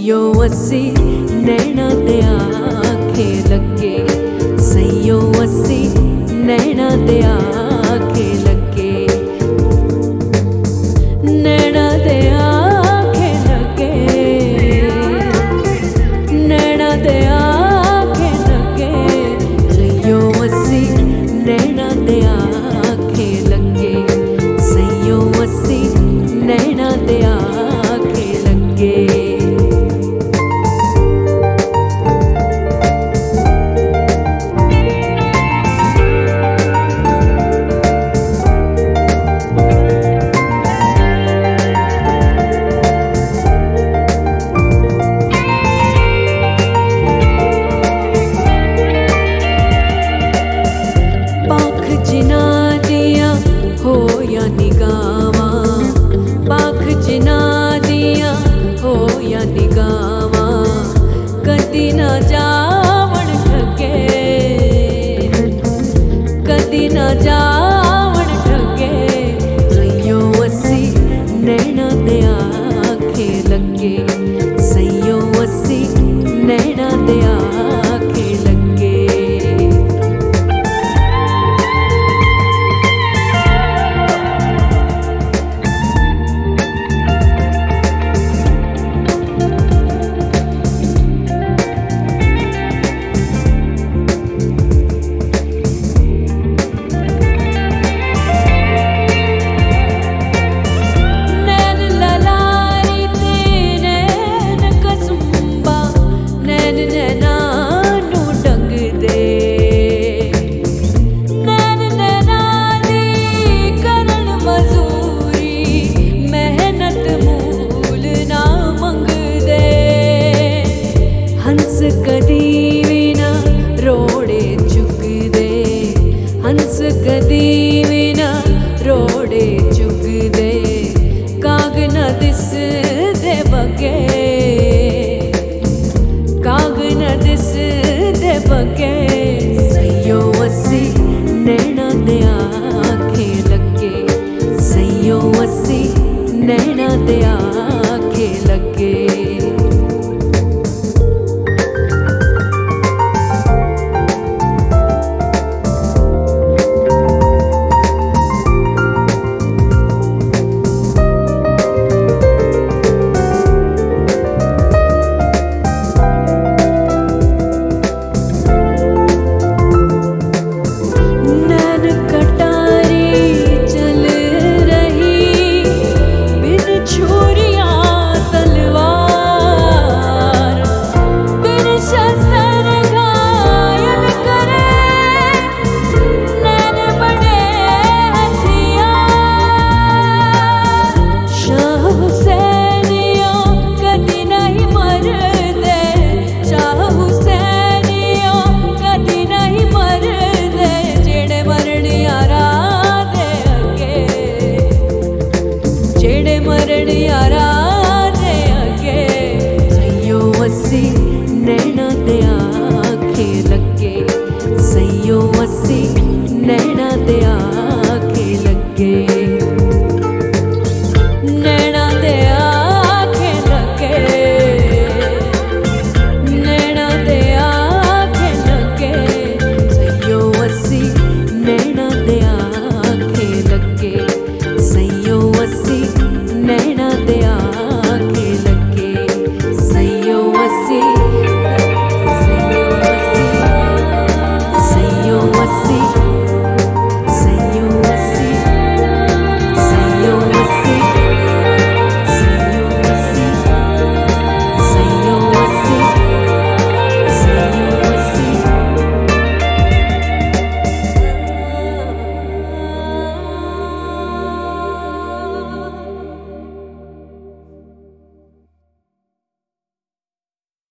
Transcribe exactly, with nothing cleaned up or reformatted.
सैयो अस्सी नैना ते आखे लगे, सैयो अस्सी नैना ते आखे लगे, नैना ते आखे लगे, नैना ते आखे लगे, सैयो अस्सी नैना ते आखे लगे, सैयो अस्सी नैना ते आखे लगे। हो या निगावा, पाख जिना दिया हो या निगावा, कदी ना जावण ठगे, कदी ना जावण ठगे, सैयो अस्सी नैना ते आखे लगे, सैयो अस्सी नैना ते आखे लगे। हंस कदी विना रोड़े चुगदे, हंस कदी विना रोड़े चुगदे, काग न दिसदे बगे, काग न दिसदे बगे, सैयो अस्सी नैना ते आखे लगे, सैयो अस्सी नैना ते आखे लगे।